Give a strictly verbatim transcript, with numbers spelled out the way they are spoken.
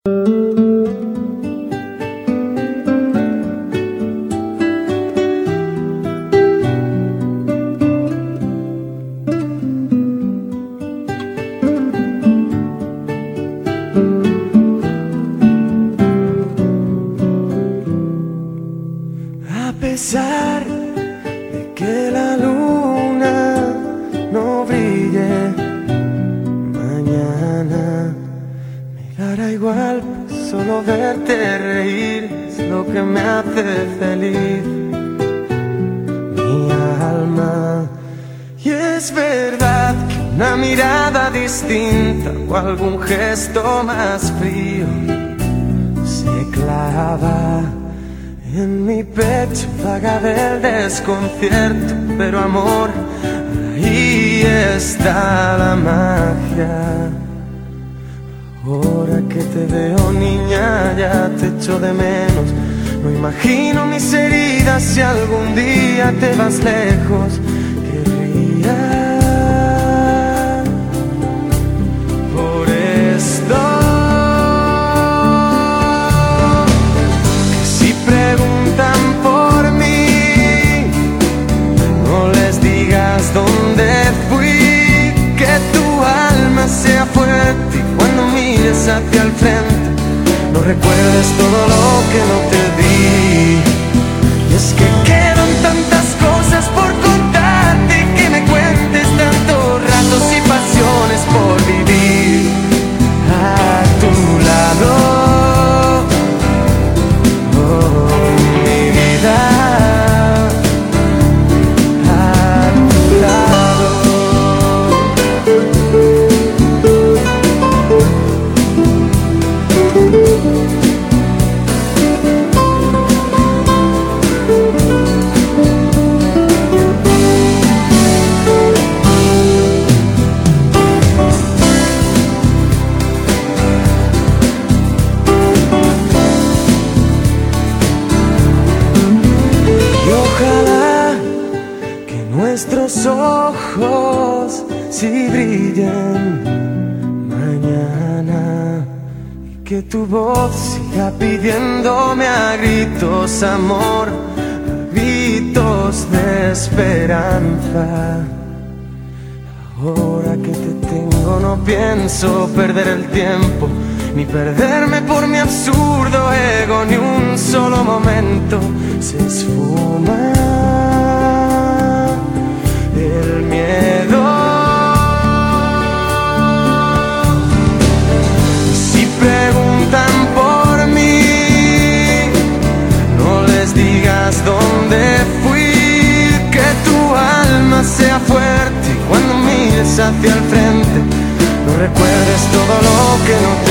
A pesar de que la luna no brille mañana, me dará igual, pues solo verte reír es lo que me hace feliz mi alma. Y es verdad que una mirada distinta o algún gesto más frío se clava en mi pecho, vaga del desconcierto, pero amor, ahí está la magia. Ahora que te veo, niña, ya te echo de menos. No imagino mis heridas si algún día te vas lejos. Querría por esto que si preguntan por mí, no les digas dónde fui. Que tu alma sea fuerte y cuando mires hacia el frente no recuerdes todo lo que no te di. Y es que quedan tantas cosas por contarte, que me cuentes tantos ratos y pasiones por vivir a tu lado. Oh, mi vida, a tu lado. Nuestros ojos si brillen mañana, y que tu voz siga pidiéndome a gritos amor, a gritos de esperanza. Ahora que te tengo no pienso perder el tiempo, ni perderme por mi absurdo ego, ni un solo momento se esfuma el miedo. Y si preguntan por mí, no les digas dónde fui. Que tu alma sea fuerte y cuando mires hacia el frente no recuerdes todo lo que no te